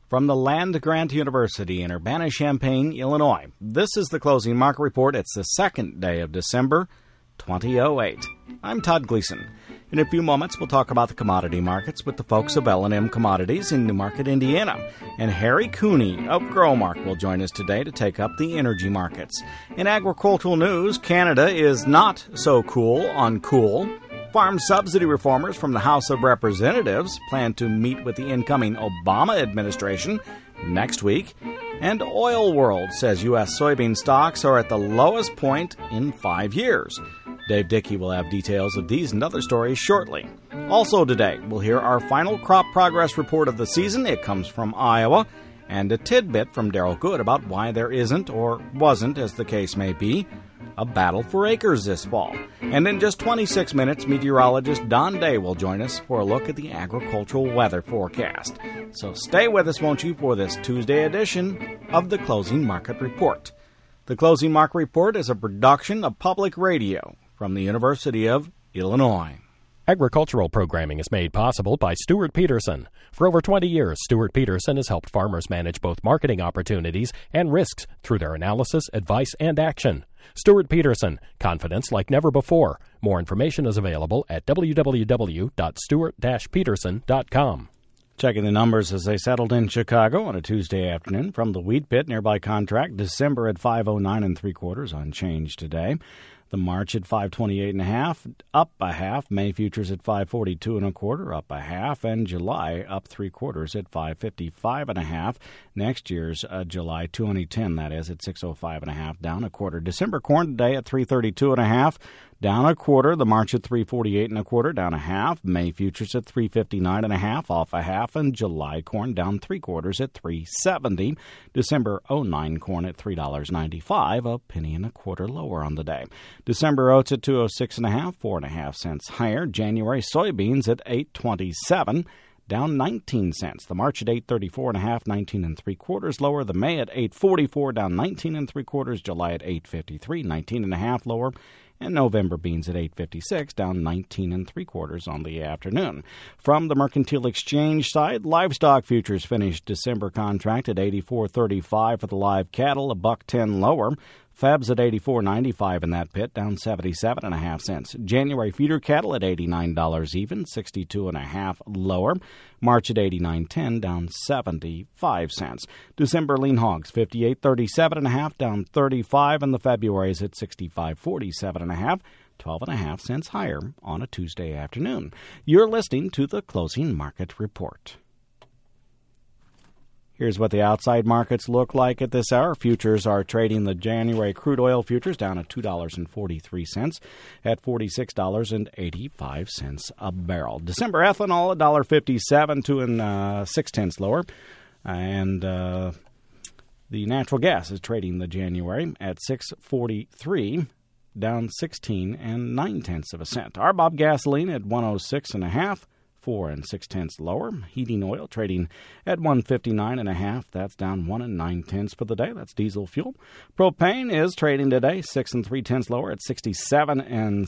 from the land-grant University in Urbana-Champaign, Illinois. This is the Closing Market Report. It's the second day of December, 2008. I'm Todd Gleason. In a few moments, we'll talk about the commodity markets with the folks of L&M Commodities in Newmarket, Indiana. And Harry Cooney of Growmark will join us today to take up the energy markets. In agricultural news, Canada is not so cool on cool. Farm subsidy reformers from the House of Representatives plan to meet with the incoming Obama administration next week. And Oil World says U.S. soybean stocks are at the lowest point in 5 years. Dave Dickey will have details of these and other stories shortly. Also today, we'll hear our final crop progress report of the season. It comes from Iowa. And a tidbit from Daryl Good about why there isn't, or wasn't, as the case may be, a battle for acres this fall. And in just 26 minutes, meteorologist Don Day will join us for a look at the agricultural weather forecast. So stay with us, won't you, for this Tuesday edition of the Closing Market Report. The Closing Market Report is a production of Public Radio from the University of Illinois. Agricultural programming is made possible by Stuart Peterson. For over 20 years, Stuart Peterson has helped farmers manage both marketing opportunities and risks through their analysis, advice, and action. Stuart Peterson, confidence like never before. More information is available at www.stuart-peterson.com. Checking the numbers as they settled in Chicago on a Tuesday afternoon from the wheat pit. Nearby contract, December at 509 3/4, unchanged today. The March at 528.5, up a half. May futures at 542 1/4, up a half, and July up 3/4 at 555.5. Next year's July 2010, that is, at 605.5, down a quarter. December corn today at 332.5, down a quarter. The March at 348 1/4, down a half. May futures at 359.5, off a half, and July corn down 3/4 at 370. December 09 corn at $3.95, a penny and a quarter lower on the day. December oats at 206.5, 4.5 cents higher. January soybeans at 827, down 19 cents. The March at 834.5, 19 3/4 lower. The May at 844, down 19 3/4. July at 853, 19.5 lower. And November beans at 856, down 19 3/4 on the afternoon. From the Mercantile Exchange side, livestock futures finished December contract at 84.35 for the live cattle, $1.10 lower. Febs at 84.95 in that pit, down 77.5 cents. January feeder cattle at $89 even, 62.5 lower. March at 89.10, down 75 cents. December lean hogs 58.37.5, down 35, and the February's at 65.47.5. 12.5 cents higher on a Tuesday afternoon. You're listening to the Closing Market Report. Here's what the outside markets look like at this hour. Futures are trading the January crude oil futures down at $2.43 at $46.85 a barrel. December ethanol, $1.57, 2 6/10 lower. And the natural gas is trading the January at $6.43, down 16 9/10 cents. RBOB gasoline at 106.5. 4 6/10 lower. Heating oil trading at 159.5. That's down 1 9/10 for the day. That's diesel fuel. Propane is trading today 6 3/10 lower at 67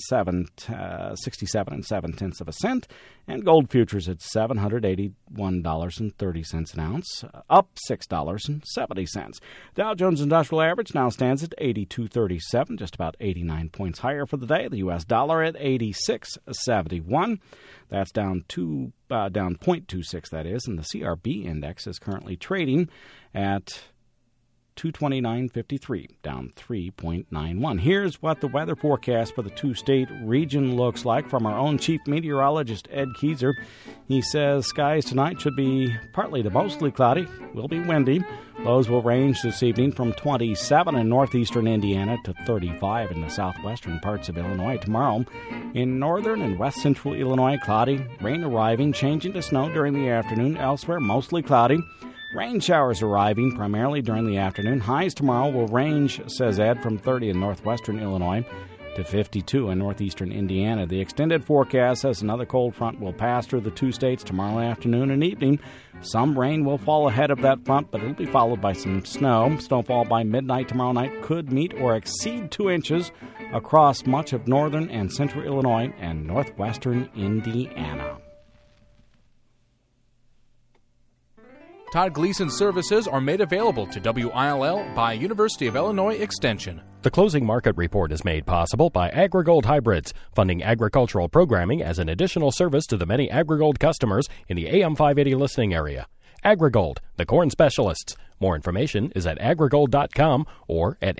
7/10 cents. And gold futures at $781.30 an ounce, up $6.70. Dow Jones Industrial Average now stands at 82.37, just about 89 points higher for the day. The U.S. dollar at 86.71. That's down 0.26, that is, and the CRB index is currently trading at 229.53, down 3.91. Here's what the weather forecast for the two-state region looks like from our own chief meteorologist, Ed Keyser. He says skies tonight should be partly to mostly cloudy, will be windy. Lows will range this evening from 27 in northeastern Indiana to 35 in the southwestern parts of Illinois. Tomorrow, in northern and west central Illinois, cloudy, rain arriving, changing to snow during the afternoon. Elsewhere, mostly cloudy. Rain showers arriving primarily during the afternoon. Highs tomorrow will range, says Ed, from 30 in northwestern Illinois to 52 in northeastern Indiana. The extended forecast says another cold front will pass through the two states tomorrow afternoon and evening. Some rain will fall ahead of that front, but it'll be followed by some snow. Snowfall by midnight tomorrow night could meet or exceed 2 inches across much of northern and central Illinois and northwestern Indiana. Todd Gleason services are made available to WILL by University of Illinois Extension. The closing market report is made possible by AgriGold Hybrids, funding agricultural programming as an additional service to the many AgriGold customers in the AM 580 listening area. AgriGold, the corn specialists. More information is at agrigold.com or at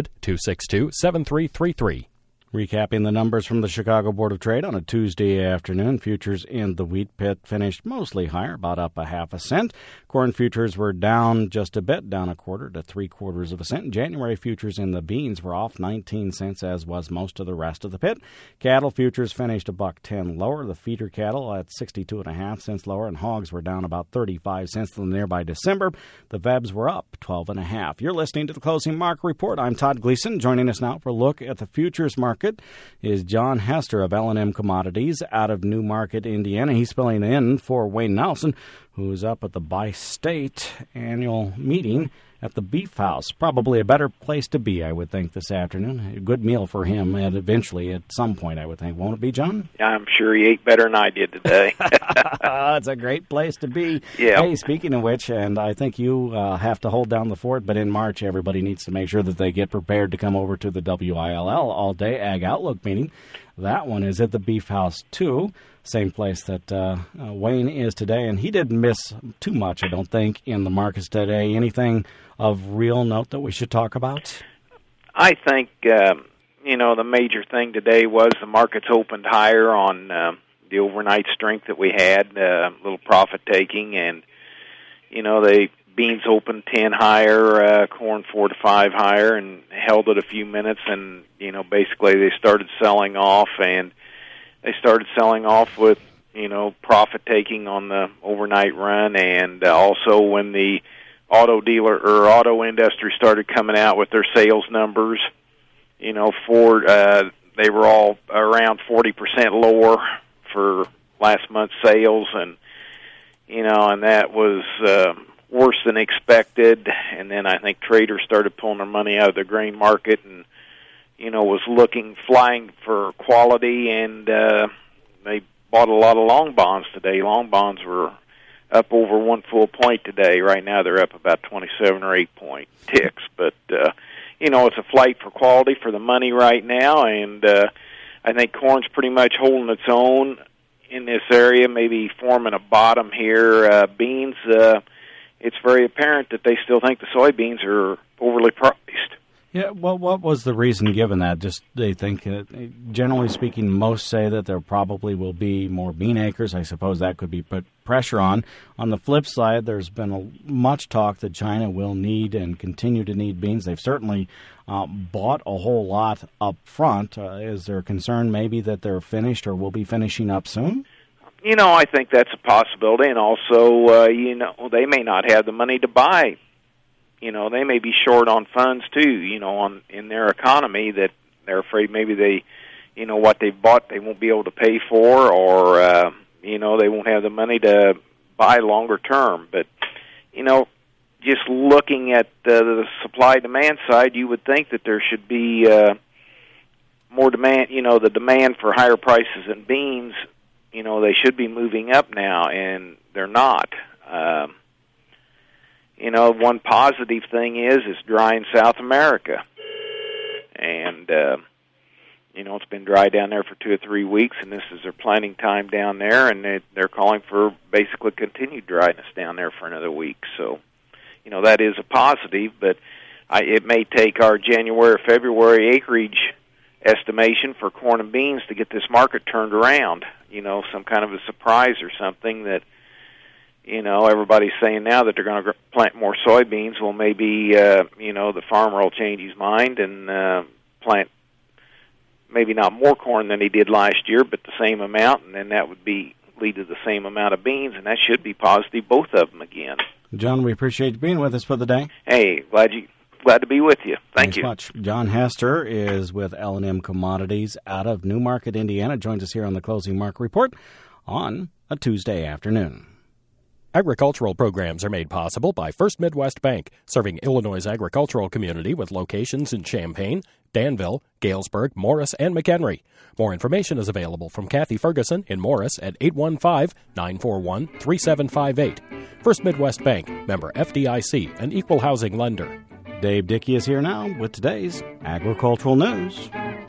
800-262-7333. Recapping the numbers from the Chicago Board of Trade on a Tuesday afternoon, futures in the wheat pit finished mostly higher, about up a half a cent. Corn futures were down just a bit, down a quarter to 3/4 cent. January futures in the beans were off 19 cents, as was most of the rest of the pit. Cattle futures finished $1.10 lower. The feeder cattle at 62.5 cents lower, and hogs were down about 35 cents to the nearby December. The VEBs were up 12.5. You're listening to the Closing Market Report. I'm Todd Gleason. Joining us now for a look at the futures market is John Hester of L&M Commodities out of Newmarket, Indiana. He's filling in for Wayne Nelson, who's up at the Bi-State annual meeting at the Beef House. Probably a better place to be, I would think, this afternoon. A good meal for him, and eventually, at some point, I would think. Won't it be, John? I'm sure he ate better than I did today. It's a great place to be. Yeah. Hey, speaking of which, and I think you have to hold down the fort, but in March, everybody needs to make sure that they get prepared to come over to the WILL all-day Ag Outlook meeting. That one is at the Beef House, too. Same place that Wayne is today, and he didn't miss too much, I don't think, in the markets today. Anything of real note that we should talk about? I think, the major thing today was the markets opened higher on the overnight strength that we had, a little profit-taking, and, the beans opened 10 higher, corn 4 to 5 higher, and held it a few minutes, and, basically they started selling off, and they started selling off with, profit-taking on the overnight run, and also when the auto industry started coming out with their sales numbers, Ford, they were all around 40% lower for last month's sales, and, and that was worse than expected, and then I think traders started pulling their money out of the grain market and, was flying for quality, and they bought a lot of long bonds today. Long bonds were up over 1 full point today. Right now they're up about 27 or 8 point ticks, but, it's a flight for quality for the money right now, and I think corn's pretty much holding its own in this area, maybe forming a bottom here. Beans, it's very apparent that they still think the soybeans are overly priced. Yeah, well, what was the reason given that? Just they think, generally speaking, most say that there probably will be more bean acres. I suppose that could be put pressure on. On the flip side, there's been much talk that China will need and continue to need beans. They've certainly bought a whole lot up front. Is there a concern maybe that they're finished or will be finishing up soon? I think that's a possibility, and also, they may not have the money to buy. They may be short on funds too, in their economy, that they're afraid maybe they, what they've bought they won't be able to pay for, or, they won't have the money to buy longer term. But, just looking at the supply-demand side, you would think that there should be more demand, the demand for higher prices in beans, they should be moving up now, and they're not. One positive thing is it's dry in South America. And, it's been dry down there for 2 or 3 weeks, and this is their planting time down there, and they're calling for basically continued dryness down there for another week. So, that is a positive, but it may take our January or February acreage estimation for corn and beans to get this market turned around. Some kind of a surprise or something that, everybody's saying now that they're going to plant more soybeans. Well, maybe, the farmer will change his mind and plant maybe not more corn than he did last year, but the same amount, and then that would lead to the same amount of beans, and that should be positive, both of them again. John, we appreciate you being with us for the day. Hey, glad to be with you. Thanks you. Much. John Hester is with L&M Commodities out of Newmarket, Indiana. Joins us here on the Closing Market Report on a Tuesday afternoon. Agricultural programs are made possible by First Midwest Bank, serving Illinois' agricultural community with locations in Champaign, Danville, Galesburg, Morris, and McHenry. More information is available from Kathy Ferguson in Morris at 815-941-3758. First Midwest Bank, member FDIC, an equal housing lender. Dave Dickey is here now with today's agricultural news.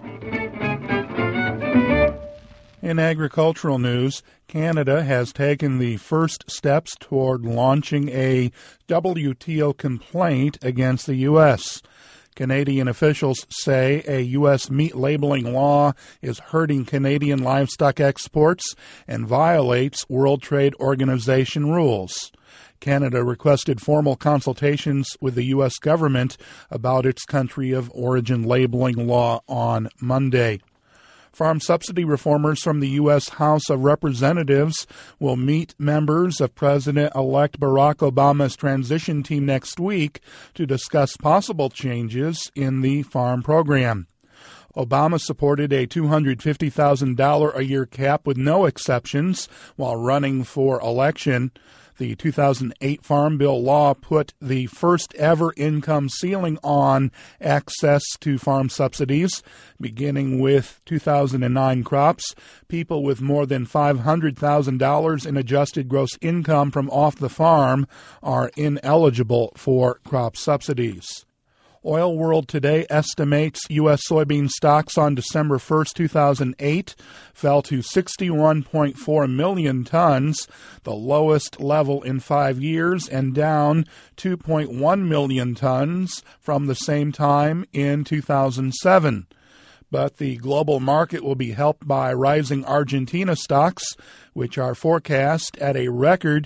In agricultural news, Canada has taken the first steps toward launching a WTO complaint against the U.S. Canadian officials say a U.S. meat labeling law is hurting Canadian livestock exports and violates World Trade Organization rules. Canada requested formal consultations with the U.S. government about its country of origin labeling law on Monday. Farm subsidy reformers from the U.S. House of Representatives will meet members of President-elect Barack Obama's transition team next week to discuss possible changes in the farm program. Obama supported a $250,000 a year cap with no exceptions while running for election. The 2008 Farm Bill law put the first ever income ceiling on access to farm subsidies. Beginning with 2009 crops, people with more than $500,000 in adjusted gross income from off the farm are ineligible for crop subsidies. Oil World today estimates U.S. soybean stocks on December 1, 2008 fell to 61.4 million tons, the lowest level in 5 years, and down 2.1 million tons from the same time in 2007. But the global market will be helped by rising Argentina stocks, which are forecast at a record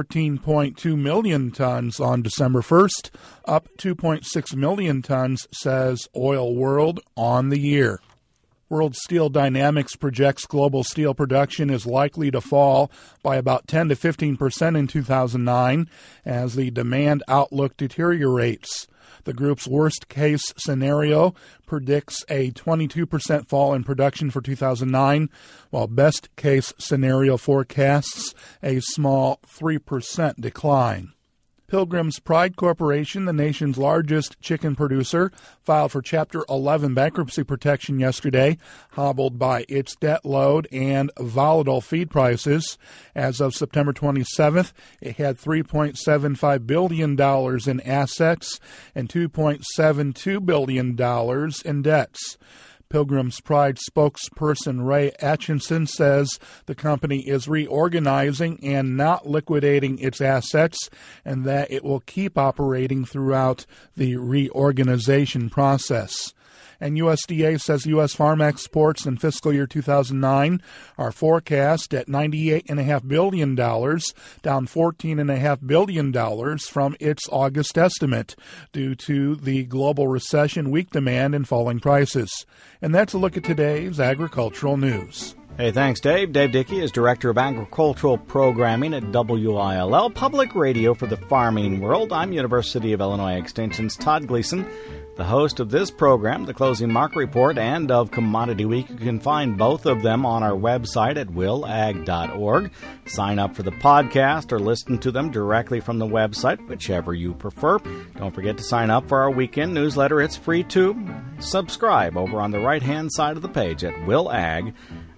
14.2 million tons on December 1st, up 2.6 million tons, says Oil World on the year. World Steel Dynamics projects global steel production is likely to fall by about 10 to 15% in 2009 as the demand outlook deteriorates. The group's worst-case scenario predicts a 22% fall in production for 2009, while best-case scenario forecasts a small 3% decline. Pilgrim's Pride Corporation, the nation's largest chicken producer, filed for Chapter 11 bankruptcy protection yesterday, hobbled by its debt load and volatile feed prices. As of September 27th, it had $3.75 billion in assets and $2.72 billion in debts. Pilgrim's Pride spokesperson Ray Atchison says the company is reorganizing and not liquidating its assets and that it will keep operating throughout the reorganization process. And USDA says U.S. farm exports in fiscal year 2009 are forecast at $98.5 billion, down $14.5 billion from its August estimate due to the global recession, weak demand, and falling prices. And that's a look at today's agricultural news. Hey, thanks, Dave. Dave Dickey is Director of Agricultural Programming at WILL, Public Radio for the Farming World. I'm University of Illinois Extension's Todd Gleason, the host of this program, the Closing Market Report, and of Commodity Week. You can find both of them on our website at willag.org. Sign up for the podcast or listen to them directly from the website, whichever you prefer. Don't forget to sign up for our weekend newsletter. It's free to subscribe over on the right-hand side of the page at willag.org.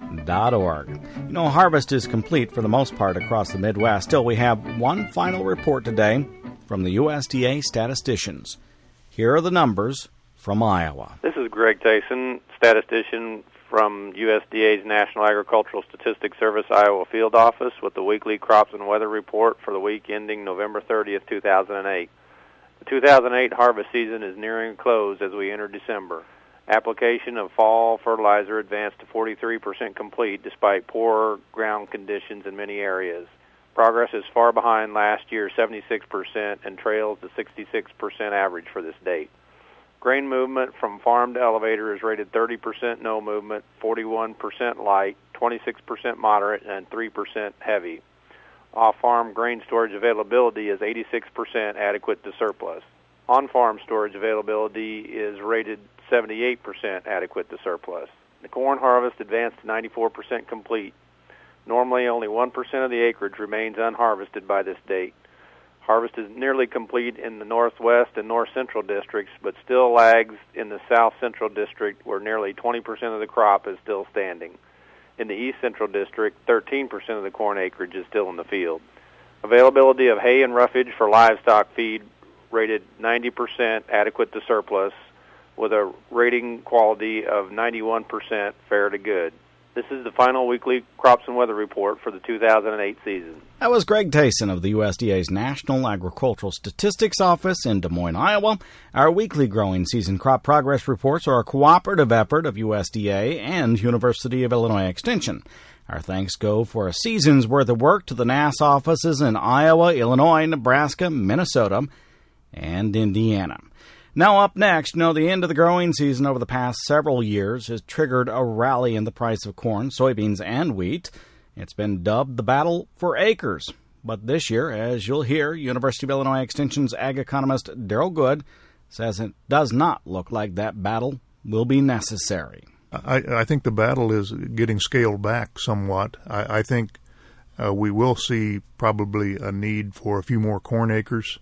You know, harvest is complete for the most part across the Midwest. Still, we have one final report today from the USDA statisticians. Here are the numbers from Iowa. This is Greg Tyson, statistician from USDA's National Agricultural Statistics Service Iowa Field Office with the weekly crops and weather report for the week ending November 30th, 2008. The 2008 harvest season is nearing a close as we enter December. Application of fall fertilizer advanced to 43% complete despite poor ground conditions in many areas. Progress is far behind last year's 76% and trails the 66% average for this date. Grain movement from farm to elevator is rated 30% no movement, 41% light, 26% moderate, and 3% heavy. Off-farm grain storage availability is 86% adequate to surplus. On-farm storage availability is rated 78% adequate to surplus. The corn harvest advanced to 94% complete. Normally, only 1% of the acreage remains unharvested by this date. Harvest is nearly complete in the northwest and north central districts, but still lags in the south central district, where nearly 20% of the crop is still standing. In the east central district, 13% of the corn acreage is still in the field. Availability of hay and roughage for livestock feed rated 90% adequate to surplus, with a rating quality of 91% fair to good. This is the final weekly crops and weather report for the 2008 season. That was Greg Tayson of the USDA's National Agricultural Statistics Office in Des Moines, Iowa. Our weekly growing season crop progress reports are a cooperative effort of USDA and University of Illinois Extension. Our thanks go for a season's worth of work to the NASS offices in Iowa, Illinois, Nebraska, Minnesota, and Indiana. Now up next, the end of the growing season over the past several years has triggered a rally in the price of corn, soybeans, and wheat. It's been dubbed the battle for acres. But this year, as you'll hear, University of Illinois Extension's ag economist Daryl Good says it does not look like that battle will be necessary. I think the battle is getting scaled back somewhat. I think we will see probably a need for a few more corn acres.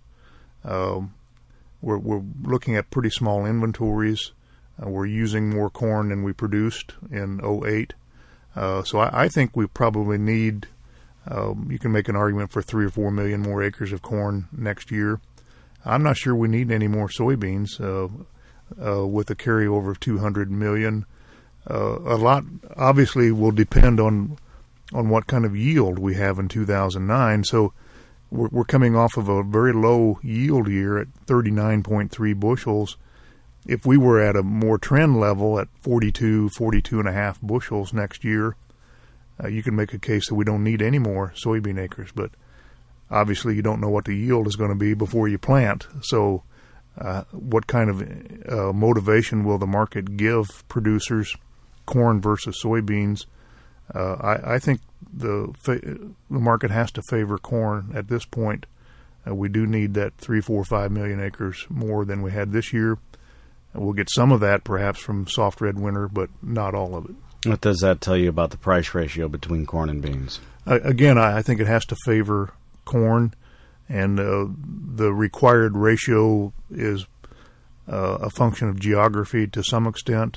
We're looking at pretty small inventories. We're using more corn than we produced in 2008. So I think we probably need, you can make an argument for 3 or 4 million more acres of corn next year. I'm not sure we need any more soybeans with a carryover of 200 million. A lot obviously will depend on what kind of yield we have in 2009. So we're coming off of a very low yield year at 39.3 bushels. If we were at a more trend level at 42 and a half bushels next year, you can make a case that we don't need any more soybean acres. But obviously you don't know what the yield is going to be before you plant. So what kind of motivation will the market give producers, corn versus soybeans? I think the market has to favor corn at this point. We do need that 3, 4, 5 million acres more than we had this year. We'll get some of that perhaps from soft red winter, but not all of it. What does that tell you about the price ratio between corn and beans? Again, I think it has to favor corn, and the required ratio is a function of geography to some extent.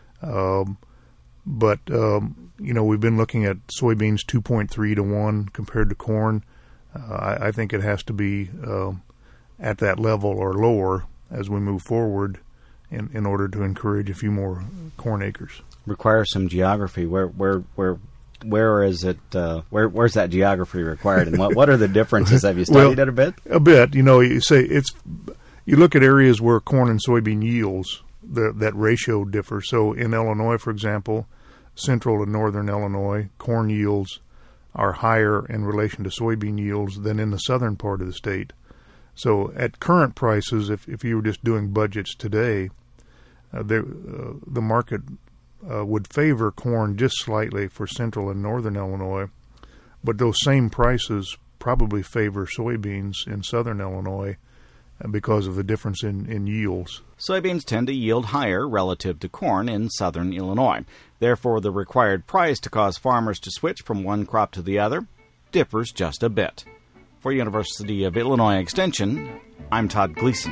But we've been looking at soybeans 2.3 to 1 compared to corn. I think it has to be at that level or lower as we move forward in order to encourage a few more corn acres. Requires some geography. Where is it? Where's that geography required, and what are the differences? Have you studied it a bit? A bit. You say you look at areas where corn and soybean yields, that ratio differs. So in Illinois, for example, central and northern Illinois, corn yields are higher in relation to soybean yields than in the southern part of the state. So at current prices, if you were just doing budgets today, the market would favor corn just slightly for central and northern Illinois, but those same prices probably favor soybeans in southern Illinois because of the difference in yields. Soybeans tend to yield higher relative to corn in southern Illinois. Therefore, the required price to cause farmers to switch from one crop to the other differs just a bit. For University of Illinois Extension, I'm Todd Gleason.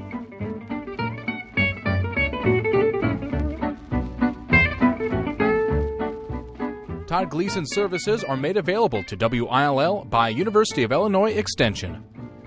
Todd Gleason services are made available to WILL by University of Illinois Extension.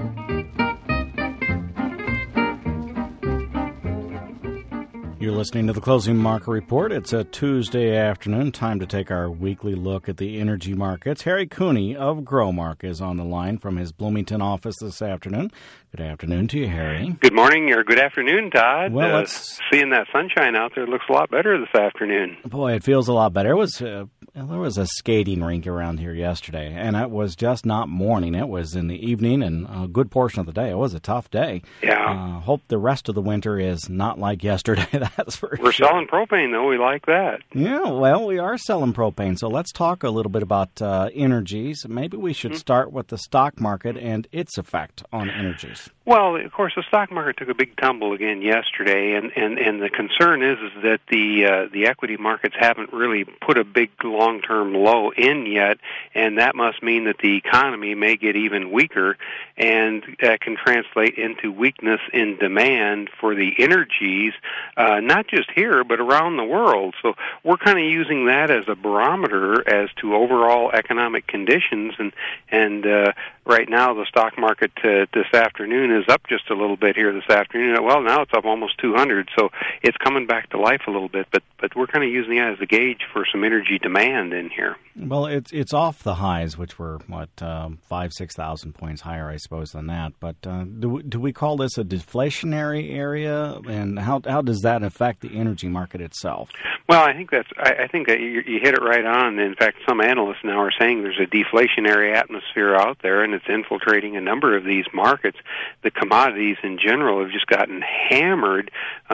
You're listening to the Closing Market Report. It's a Tuesday afternoon. Time to take our weekly look at the energy markets. Harry Cooney of Growmark is on the line from his Bloomington office this afternoon. Good afternoon to you, Harry. Good morning or good afternoon, Todd. Well, seeing that sunshine out there looks a lot better this afternoon. Boy, it feels a lot better. There was a skating rink around here yesterday, and it was just not morning. It was in the evening and a good portion of the day. It was a tough day. Yeah. Hope the rest of the winter is not like yesterday. That's for We're sure. selling propane, though. We like that. Yeah, well, we are selling propane, so let's talk a little bit about energies. Maybe we should start with the stock market and its effect on energies. Well, of course, the stock market took a big tumble again yesterday, and the concern is that the equity markets haven't really put a big long-term low in yet, and that must mean that the economy may get even weaker, and that can translate into weakness in demand for the energies, not just here, but around the world. So we're kind of using that as a barometer as to overall economic conditions, and right now the stock market this afternoon is up just a little bit here this afternoon. Well, now it's up almost 200, so it's coming back to life a little bit, but we're kind of using that as a gauge for some energy demand in here. Well, it's off the highs, which were, 5,000-6,000 points higher, I suppose, than that. But do we call this a deflationary area, and how does that affect the energy market itself? Well, I think that you hit it right on. In fact, some analysts now are saying there's a deflationary atmosphere out there, and it's infiltrating a number of these markets. The commodities in general have just gotten hammered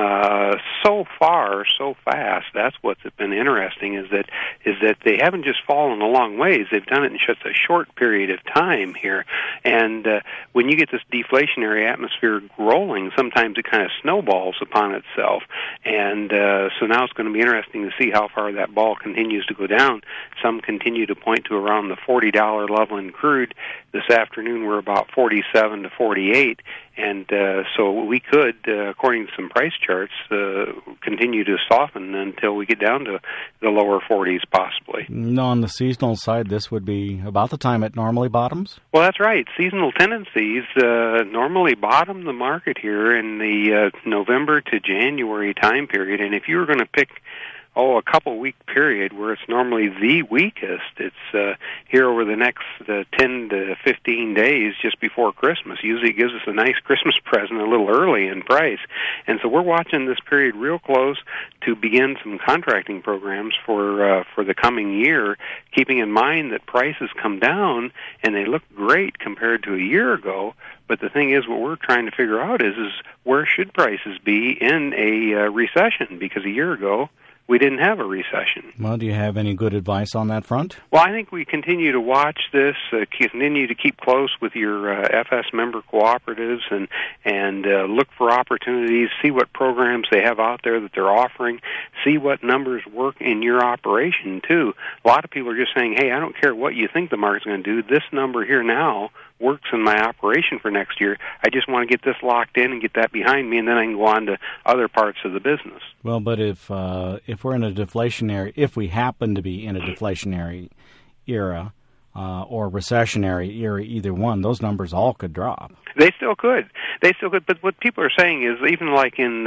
so far, so fast. That's what's been interesting is that they haven't just fallen a long ways. They've done it in just a short period of time here. And when you get this deflationary atmosphere rolling, sometimes it kind of snowballs upon itself. And so now it's going to be interesting to see how far that ball continues to go down. Some continue to point to around the $40 level in crude. This afternoon we're about 47 to 48. And so we could, according to some price charts, continue to soften until we get down to the lower 40s possibly. On the seasonal side, this would be about the time it normally bottoms? Well, that's right. Seasonal tendencies normally bottom the market here in the November to January time period. And if you were going to pick a couple-week period where it's normally the weakest, it's here over the next 10 to 15 days just before Christmas. Usually it gives us a nice Christmas present a little early in price. And so we're watching this period real close to begin some contracting programs for the coming year, keeping in mind that prices come down and they look great compared to a year ago. But the thing is, what we're trying to figure out is where should prices be in a recession? Because a year ago, we didn't have a recession. Well, do you have any good advice on that front? Well, I think we continue to watch this, continue to keep close with your FS member cooperatives and look for opportunities, see what programs they have out there that they're offering, see what numbers work in your operation, too. A lot of people are just saying, hey, I don't care what you think the market's going to do. This number here now works in my operation for next year. I just want to get this locked in and get that behind me, and then I can go on to other parts of the business. Well, but if we're in a deflationary, if we happen to be in a deflationary era or recessionary era, either one, those numbers all could drop. They still could. But what people are saying is even like in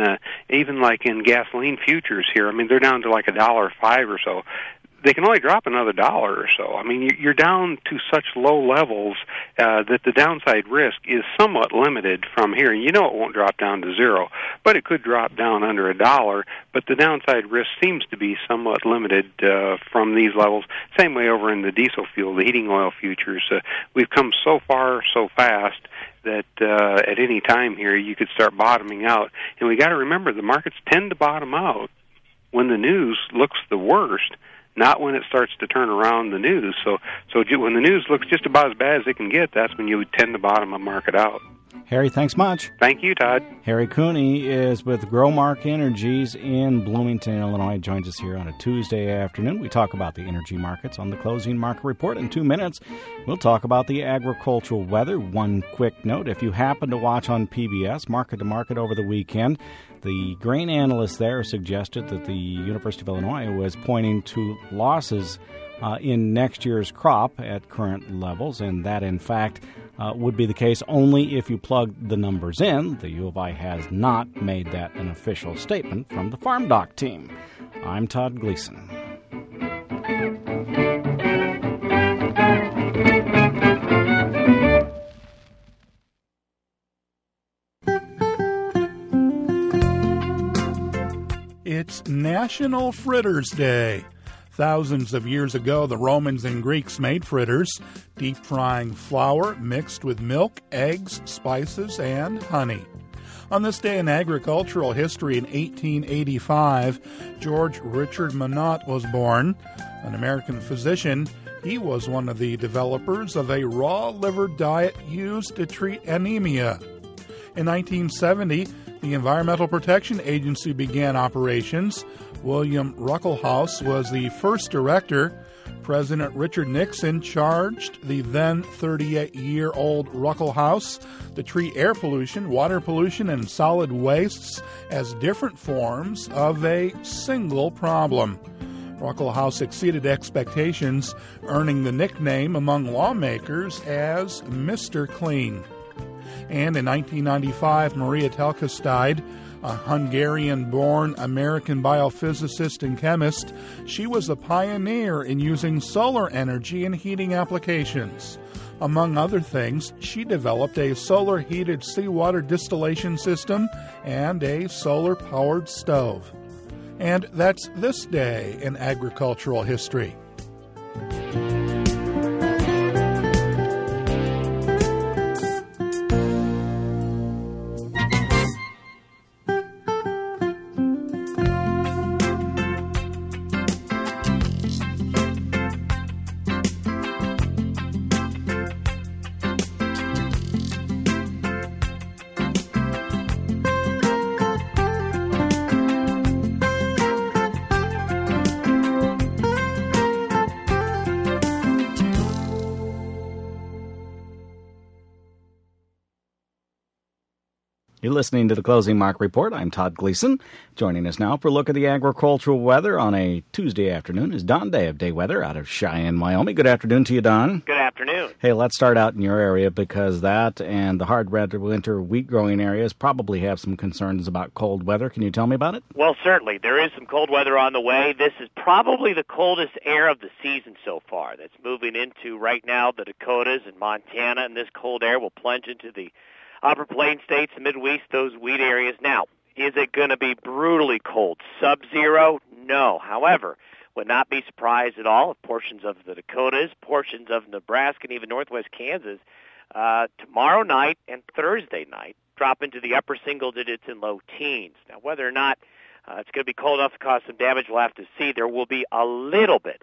gasoline futures here, I mean, they're down to like $1.05 or so. They can only drop another $1 or so. I mean, you're down to such low levels that the downside risk is somewhat limited from here. You know it won't drop down to zero, but it could drop down under $1. But the downside risk seems to be somewhat limited from these levels. Same way over in the diesel fuel, the heating oil futures. We've come so far, so fast that at any time here you could start bottoming out. And we got to remember the markets tend to bottom out when the news looks the worst, not when it starts to turn around the news. So when the news looks just about as bad as it can get, that's when you would tend to bottom a market out. Harry, thanks much. Thank you, Todd. Harry Cooney is with Growmark Energies in Bloomington, Illinois. Joins us here on a Tuesday afternoon. We talk about the energy markets on the Closing Market Report. In 2 minutes, we'll talk about the agricultural weather. One quick note, if you happen to watch on PBS, Market to Market over the weekend, the grain analyst there suggested that the University of Illinois was pointing to losses in next year's crop at current levels, and that, in fact, would be the case only if you plug the numbers in. The U of I has not made that an official statement from the Farm Doc team. I'm Todd Gleason. It's National Fritters Day. Thousands of years ago, the Romans and Greeks made fritters, deep-frying flour mixed with milk, eggs, spices, and honey. On this day in agricultural history in 1885, George Richard Minot was born. An American physician, he was one of the developers of a raw liver diet used to treat anemia. In 1970, the Environmental Protection Agency began operations. William Ruckelshaus was the first director. President Richard Nixon charged the then 38-year-old Ruckelshaus to treat air pollution, water pollution, and solid wastes as different forms of a single problem. Ruckelshaus exceeded expectations, earning the nickname among lawmakers as Mr. Clean. And in 1995, Maria Telkes died, a Hungarian-born American biophysicist and chemist. She was a pioneer in using solar energy in heating applications. Among other things, she developed a solar-heated seawater distillation system and a solar-powered stove. And that's this day in agricultural history. You're listening to the Closing Mark Report. I'm Todd Gleason. Joining us now for a look at the agricultural weather on a Tuesday afternoon is Don Day of Day Weather out of Cheyenne, Wyoming. Good afternoon to you, Don. Good afternoon. Hey, let's start out in your area because that and the hard winter wheat growing areas probably have some concerns about cold weather. Can you tell me about it? Well, certainly. There is some cold weather on the way. This is probably the coldest air of the season so far. That's moving into right now the Dakotas and Montana, and this cold air will plunge into the Upper Plains states, the Midwest, those wheat areas. Now, is it going to be brutally cold? Sub-zero? No. However, would not be surprised at all if portions of the Dakotas, portions of Nebraska, and even northwest Kansas, tomorrow night and Thursday night drop into the upper single digits and low teens. Now, whether or not it's going to be cold enough to cause some damage, we'll have to see. There will be a little bit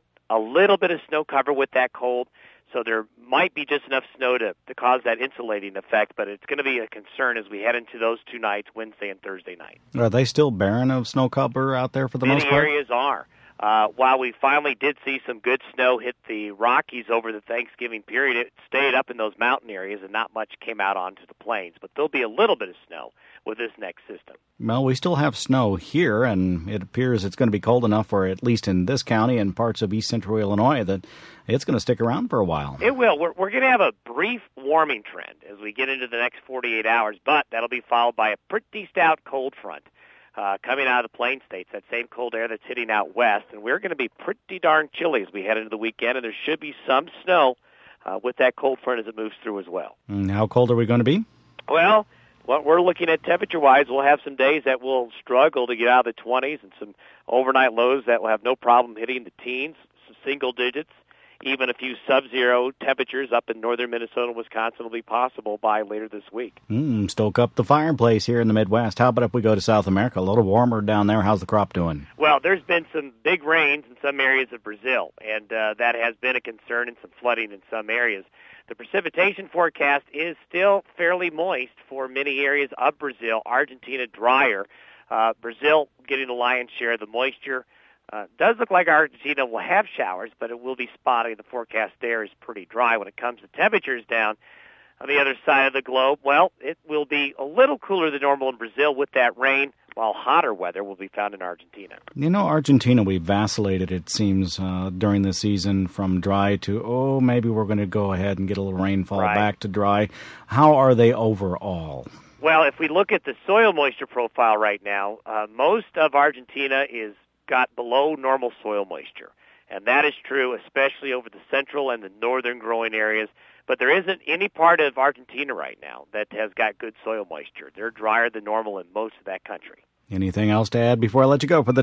of snow cover with that cold. So there might be just enough snow to cause that insulating effect, but it's going to be a concern as we head into those two nights, Wednesday and Thursday night. Are they still barren of snow cover out there for the most part? Many areas are. While we finally did see some good snow hit the Rockies over the Thanksgiving period, it stayed up in those mountain areas and not much came out onto the plains. But there'll be a little bit of snow with this next system. Well, we still have snow here, and it appears it's going to be cold enough for, at least in this county and parts of east central Illinois, that it's going to stick around for a while. It will. We're going to have a brief warming trend as we get into the next 48 hours, but that'll be followed by a pretty stout cold front coming out of the plain states, that same cold air that's hitting out west, and we're going to be pretty darn chilly as we head into the weekend, and there should be some snow with that cold front as it moves through as well. And how cold are we going to be? Well, what we're looking at temperature-wise, we'll have some days that will struggle to get out of the 20s and some overnight lows that will have no problem hitting the teens, some single digits. Even a few sub-zero temperatures up in northern Minnesota and Wisconsin will be possible by later this week. Stoke up the fireplace here in the Midwest. How about if we go to South America? A little warmer down there. How's the crop doing? Well, there's been some big rains in some areas of Brazil, and that has been a concern and some flooding in some areas. The precipitation forecast is still fairly moist for many areas of Brazil. Argentina, drier. Brazil getting the lion's share of the moisture. Does look like Argentina will have showers, but it will be spotty. The forecast there is pretty dry. When it comes to temperatures down on the other side of the globe, well, it will be a little cooler than normal in Brazil with that rain, while hotter weather will be found in Argentina. You know, Argentina, we vacillated, it seems, during the season from dry to, maybe we're going to go ahead and get a little rainfall back to dry. How are they overall? Well, if we look at the soil moisture profile right now, most of Argentina is got below normal soil moisture. And that is true especially over the central and the northern growing areas. But there isn't any part of Argentina right now that has got good soil moisture. They're drier than normal in most of that country. Anything else to add before I let you go for the day?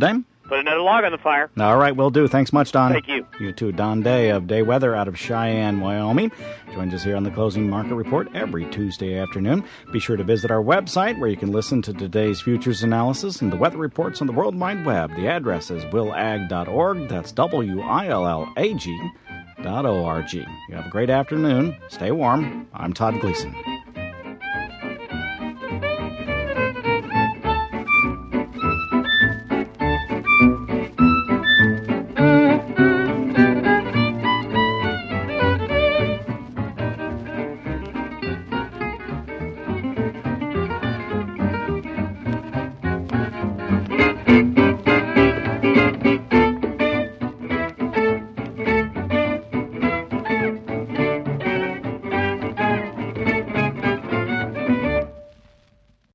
put another log on the fire. All right, will do. Thanks much, Don. Thank you. You too. Don Day of Day Weather out of Cheyenne, Wyoming, joins us here on the Closing Market Report every Tuesday afternoon. Be sure to visit our website where you can listen to today's futures analysis and the weather reports on the World Wide Web. The address is willag.org. That's WILLAG.org. You have a great afternoon. Stay warm. I'm Todd Gleason.